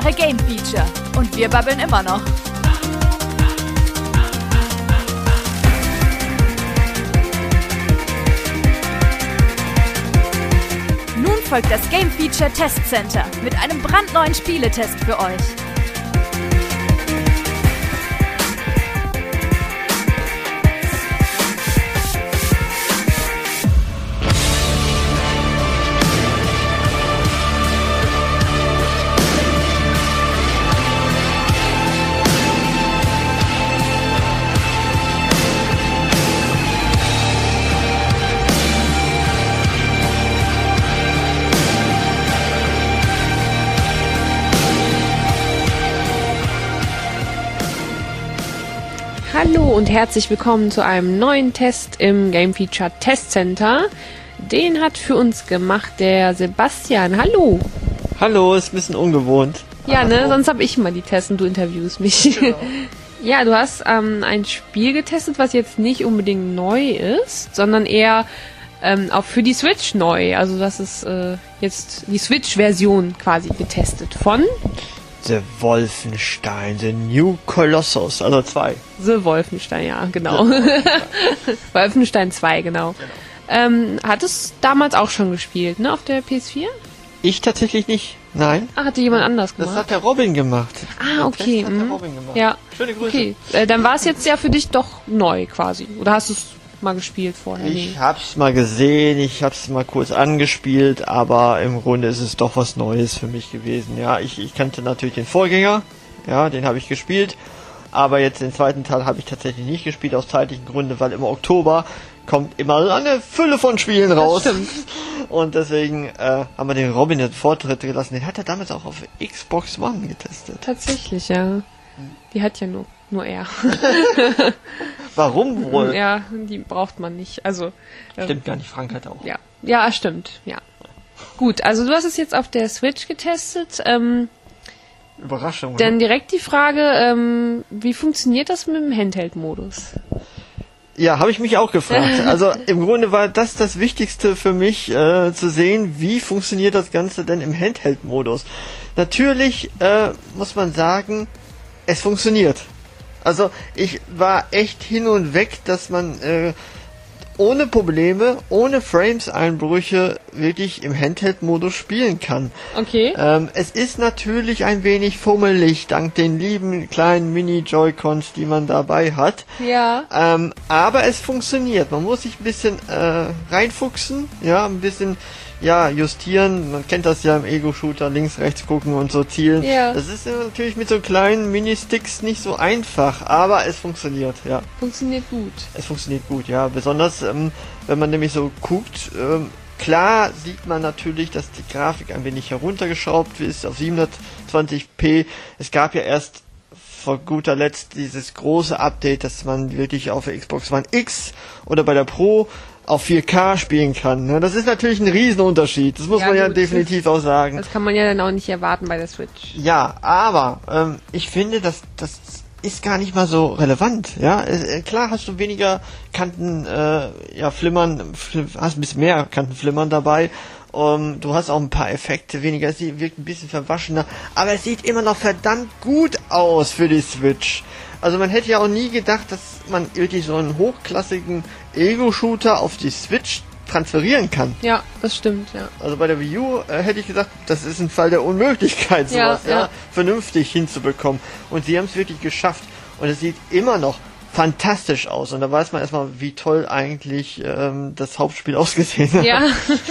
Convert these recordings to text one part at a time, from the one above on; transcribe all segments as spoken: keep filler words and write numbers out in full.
Woche Game Feature. Und wir babbeln immer noch. Nun folgt das Game Feature Test Center mit einem brandneuen Spieletest für euch. Hallo und herzlich willkommen zu einem neuen Test im Game Feature Test Center. Den hat für uns gemacht der Sebastian. Hallo. Hallo, ist ein bisschen ungewohnt. Ja, ne, sonst habe ich mal die Tests und du interviewst mich. Genau. Ja, du hast ähm, ein Spiel getestet, was jetzt nicht unbedingt neu ist, sondern eher ähm, auch für die Switch neu. Also das ist äh, jetzt die Switch-Version quasi getestet von The Wolfenstein, The New Colossus, also zwei. The Wolfenstein, ja, genau. Wolfenstein zwei, genau. genau. Ähm, hat es damals auch schon gespielt, ne, auf der P S vier? Ich tatsächlich nicht, nein. Ah, hatte jemand anders gemacht? Das hat der Robin gemacht. Ah, okay. Das hat der Robin gemacht. Ja. Schöne Grüße. Okay, äh, dann war es jetzt ja für dich doch neu quasi. Oder hast du es mal gespielt vorher? Ich nee. hab's mal gesehen, ich hab's mal kurz angespielt, aber im Grunde ist es doch was Neues für mich gewesen. Ja, ich, ich kannte natürlich den Vorgänger, ja, den habe ich gespielt, aber jetzt den zweiten Teil habe ich tatsächlich nicht gespielt, aus zeitlichen Gründen, weil im Oktober kommt immer eine Fülle von Spielen raus. Das stimmt. Und deswegen äh, haben wir den Robin den Vortritt gelassen. Den hat er damals auch auf Xbox One getestet. Tatsächlich, ja. Die hat ja nur Nur er. Warum wohl? Ja, die braucht man nicht. Also stimmt gar nicht, Frank hat auch. Ja, ja, stimmt. Ja. Gut, also du hast es jetzt auf der Switch getestet. Ähm, Überraschung. Dann oder? direkt die Frage, ähm, wie funktioniert das mit dem Handheld-Modus? Ja, habe ich mich auch gefragt. Also im Grunde war das das Wichtigste für mich, äh, zu sehen, wie funktioniert das Ganze denn im Handheld-Modus. Natürlich äh, muss man sagen, es funktioniert. Also ich war echt hin und weg, dass man äh, ohne Probleme, ohne Frames-Einbrüche wirklich im Handheld-Modus spielen kann. Okay. Ähm, es ist natürlich ein wenig fummelig, dank den lieben kleinen Mini-Joy-Cons, die man dabei hat. Ja. Ähm, aber es funktioniert. Man muss sich ein bisschen äh, reinfuchsen, ja, ein bisschen ja, justieren. Man kennt das ja im Ego-Shooter, links, rechts gucken und so zielen. Ja. Das ist natürlich mit so kleinen Mini-Sticks nicht so einfach, aber es funktioniert, ja. Funktioniert gut. Es funktioniert gut, ja. Besonders, ähm, wenn man nämlich so guckt, ähm, klar sieht man natürlich, dass die Grafik ein wenig heruntergeschraubt ist auf siebenhundertzwanzig p. Es gab ja erst vor guter Letzt dieses große Update, dass man wirklich auf der Xbox One X oder bei der Pro auf vier K spielen kann. Das ist natürlich ein Riesenunterschied. Das muss ja, man ja gut. definitiv auch sagen. Das kann man ja dann auch nicht erwarten bei der Switch. Ja, aber ähm, ich finde, dass das ist gar nicht mal so relevant. Ja, äh, klar hast du weniger Kanten, äh, ja, flimmern, fl- hast ein bisschen mehr Kantenflimmern dabei. Um, du hast auch ein paar Effekte weniger. Es wirkt ein bisschen verwaschener, aber es sieht immer noch verdammt gut aus für die Switch. Also man hätte ja auch nie gedacht, dass man wirklich so einen hochklassigen Ego-Shooter auf die Switch transferieren kann. Ja, das stimmt, ja. Also bei der Wii U äh, hätte ich gesagt, das ist ein Fall der Unmöglichkeit, sowas ja, ja, ja. vernünftig hinzubekommen. Und sie haben es wirklich geschafft. Und es sieht immer noch fantastisch aus. Und da weiß man erstmal, wie toll eigentlich ähm, das Hauptspiel ausgesehen hat. Ja.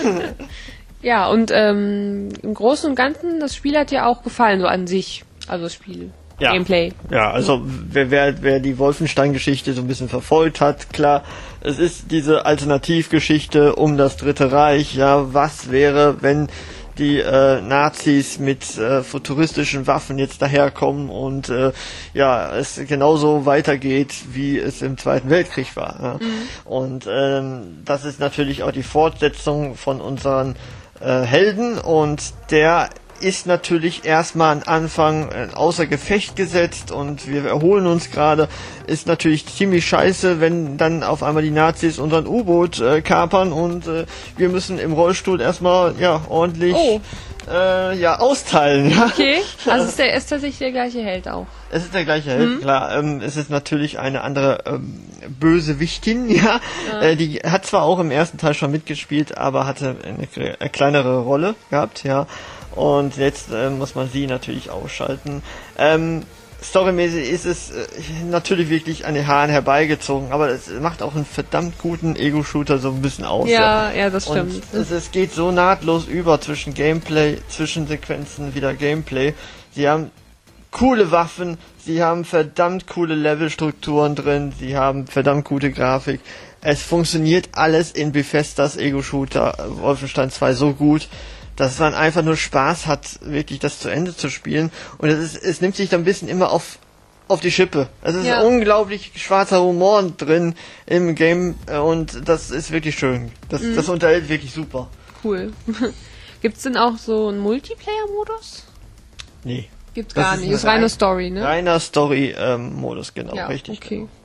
Ja, und ähm, im Großen und Ganzen, das Spiel hat dir auch gefallen, so an sich. Also das Spiel. Ja. Gameplay. Ja, also wer, wer, wer die Wolfenstein-Geschichte so ein bisschen verfolgt hat, klar, es ist diese Alternativgeschichte um das Dritte Reich, ja, was wäre, wenn die äh, Nazis mit äh, futuristischen Waffen jetzt daherkommen und äh, ja, es genauso weitergeht, wie es im Zweiten Weltkrieg war. Ja. Mhm. Und ähm, das ist natürlich auch die Fortsetzung von unseren äh, Helden, und der ist natürlich erstmal am Anfang äh, außer Gefecht gesetzt, und wir erholen uns gerade. Ist natürlich ziemlich scheiße, wenn dann auf einmal die Nazis unseren U-Boot äh, kapern, und äh, wir müssen im Rollstuhl erstmal ja ordentlich oh. äh, ja, austeilen. Okay, also ist, der, ist tatsächlich der gleiche Held auch. Es ist der gleiche Held, mhm. klar. Ähm, es ist natürlich eine andere ähm, Bösewichtin, ja. ja. Äh, die hat zwar auch im ersten Teil schon mitgespielt, aber hatte eine, eine kleinere Rolle gehabt, ja. Und jetzt äh, muss man sie natürlich ausschalten. Ähm, Storymäßig ist es äh, natürlich wirklich an den Haaren herbeigezogen, aber es macht auch einen verdammt guten Ego-Shooter so ein bisschen aus. Ja, ja, ja das stimmt. Und es, es geht so nahtlos über zwischen Gameplay, Zwischensequenzen, wieder Gameplay. Sie haben coole Waffen, sie haben verdammt coole Levelstrukturen drin, sie haben verdammt gute Grafik. Es funktioniert alles in Bethesdas Ego-Shooter Wolfenstein zwei so gut, dass man einfach nur Spaß hat, wirklich das zu Ende zu spielen. Und es, ist, es nimmt sich dann ein bisschen immer auf, auf die Schippe. Es ist ja. unglaublich schwarzer Humor drin im Game und das ist wirklich schön. Das, mhm. das unterhält wirklich super. Cool. Gibt's denn auch so einen Multiplayer-Modus? Nee. Gibt's gar das nicht. Das ist reine Story, ne? Reiner Story-Modus, ähm, genau. Ja, richtig. Okay. Genau.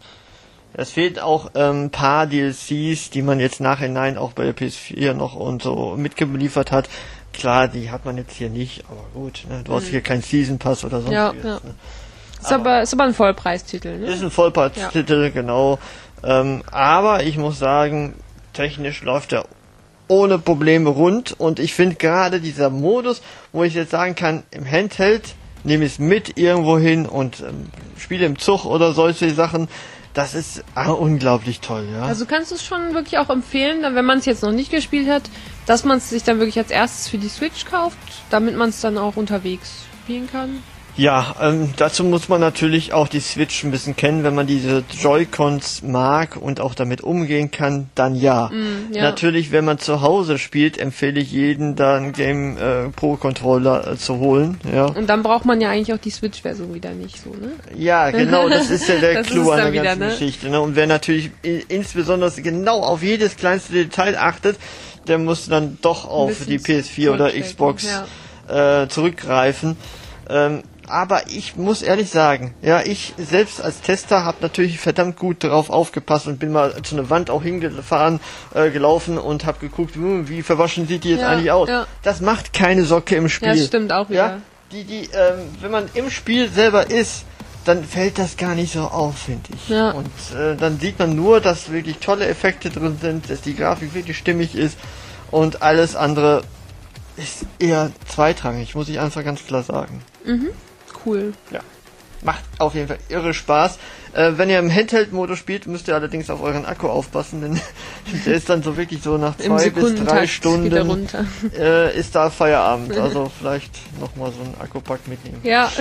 Es fehlt auch ein ähm, paar D L Cs, die man jetzt nachhinein auch bei der P S vier noch und so mitgeliefert hat. Klar, die hat man jetzt hier nicht, aber gut, ne? Du mhm. hast hier keinen Season Pass oder sonst ja, ja. Ne? Ist aber, aber ist aber ein Vollpreistitel, ne? Ist ein Vollpreistitel, ja. genau. Ähm, aber ich muss sagen, technisch läuft er ohne Probleme rund und ich finde gerade dieser Modus, wo ich jetzt sagen kann, im Handheld nehme ich es mit irgendwo hin und ähm, spiele im Zug oder solche Sachen. Das ist ah, unglaublich toll, ja. Also kannst du es schon wirklich auch empfehlen, wenn man es jetzt noch nicht gespielt hat, dass man es sich dann wirklich als erstes für die Switch kauft, damit man es dann auch unterwegs spielen kann? Ja, ähm, dazu muss man natürlich auch die Switch ein bisschen kennen. Wenn man diese Joy-Cons mag und auch damit umgehen kann, dann ja. Mm, ja. Natürlich, wenn man zu Hause spielt, empfehle ich jeden, da einen Game äh, Pro Controller äh, zu holen. Ja. Und dann braucht man ja eigentlich auch die Switch-Version wieder nicht so, ne? Ja, genau, das ist ja der Clou an der wieder, ganzen ne? Geschichte. Ne? Und wer natürlich i- insbesondere genau auf jedes kleinste Detail achtet, der muss dann doch auf die P S vier oder Xbox ja. äh, zurückgreifen. Ähm, Aber ich muss ehrlich sagen, ja, ich selbst als Tester habe natürlich verdammt gut drauf aufgepasst und bin mal zu einer Wand auch hingefahren, äh, gelaufen und habe geguckt, hm, wie verwaschen sieht die jetzt ja, eigentlich aus. Ja. Das macht keine Socke im Spiel. Ja, stimmt auch wieder. Ja? Die, die, ähm, wenn man im Spiel selber ist, dann fällt das gar nicht so auf, finde ich. Ja. Und äh, dann sieht man nur, dass wirklich tolle Effekte drin sind, dass die Grafik wirklich stimmig ist und alles andere ist eher zweitrangig, muss ich einfach ganz klar sagen. Mhm. Cool. Ja. Macht auf jeden Fall irre Spaß. Äh, wenn ihr im Handheld-Modus spielt, müsst ihr allerdings auf euren Akku aufpassen, denn der ist dann so wirklich so nach zwei bis drei Stunden äh, ist da Feierabend. Also vielleicht nochmal so einen Akkupack mitnehmen. Ja,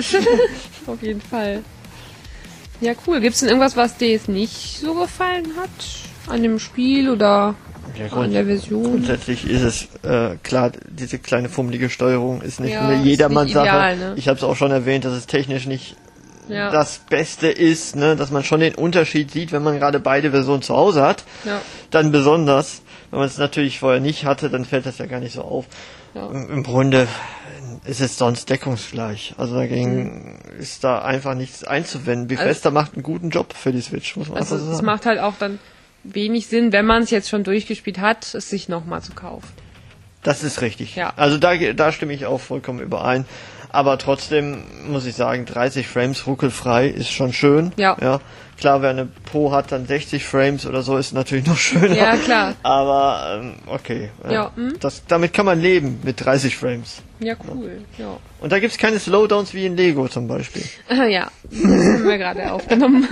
auf jeden Fall. Ja, cool. Gibt's denn irgendwas, was dir jetzt nicht so gefallen hat an dem Spiel oder ja, grund- an der Version? Grundsätzlich ist es äh, klar, diese kleine fummelige Steuerung ist nicht ja, eine Jedermann-Sache. Ne? Ich habe es auch schon erwähnt, dass es technisch nicht ja. das Beste ist, ne? Dass man schon den Unterschied sieht, wenn man gerade beide Versionen zu Hause hat. Ja. Dann besonders. Wenn man es natürlich vorher nicht hatte, dann fällt das ja gar nicht so auf. Ja. Im, Im Grunde ist es sonst deckungsgleich. Also dagegen mhm. ist da einfach nichts einzuwenden. Bethesda also, macht einen guten Job für die Switch, muss man also einfach sagen. Es macht halt auch dann wenig Sinn, wenn man es jetzt schon durchgespielt hat, es sich nochmal zu kaufen. Das ist richtig. Ja. Also da, da stimme ich auch vollkommen überein. Aber trotzdem muss ich sagen, dreißig Frames ruckelfrei ist schon schön. Ja. ja. Klar, wer eine Pro hat, dann sechzig Frames oder so, ist natürlich noch schöner. Ja, klar. Aber ähm, okay. Ja. ja hm? das, damit kann man leben, mit dreißig Frames. Ja, cool. Ja. Und da gibt's keine Slowdowns wie in Lego zum Beispiel. Ja, das haben wir gerade aufgenommen.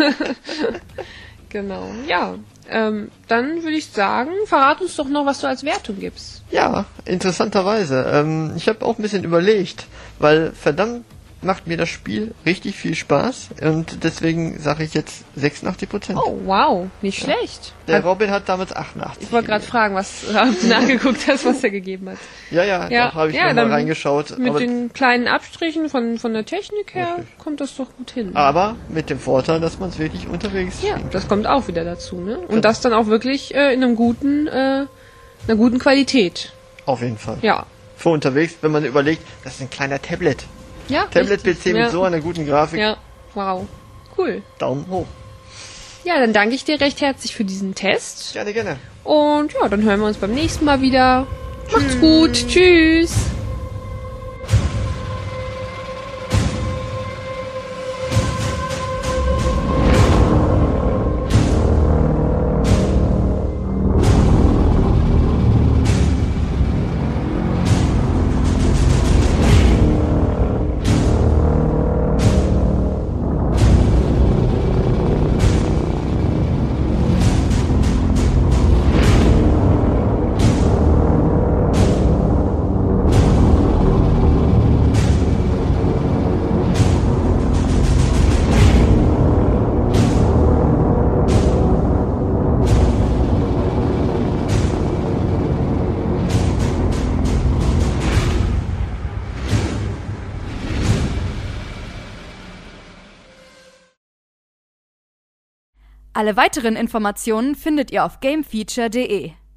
Genau. Ja. Ähm, dann würde ich sagen, verrat uns doch noch, was du als Wertung gibst. Ja, interessanterweise. Ähm, ich habe auch ein bisschen überlegt, weil verdammt macht mir das Spiel richtig viel Spaß und deswegen sage ich jetzt sechsundachtzig Prozent. Oh, wow, nicht ja. schlecht. Der Robin hat damals achtundachtzig. Ich wollte gerade fragen, was du nachgeguckt hast, was er gegeben hat. Ja, ja, ja, habe ich ja, noch mal reingeschaut. Mit aber den kleinen Abstrichen von, von der Technik her richtig. Kommt das doch gut hin. Aber mit dem Vorteil, dass man es wirklich unterwegs Ja, spielt. Das kommt auch wieder dazu, ne? Und ja. das dann auch wirklich äh, in einem guten, äh, einer guten Qualität. Auf jeden Fall. Ja. Für unterwegs, wenn man überlegt, das ist ein kleiner Tablet. Ja, Tablet-P C mit ja. so einer guten Grafik. Ja, wow. Cool. Daumen hoch. Ja, dann danke ich dir recht herzlich für diesen Test. Gerne, gerne. Und ja, dann hören wir uns beim nächsten Mal wieder. Macht's gut. Tschüss. Alle weiteren Informationen findet ihr auf gamefeature punkt de.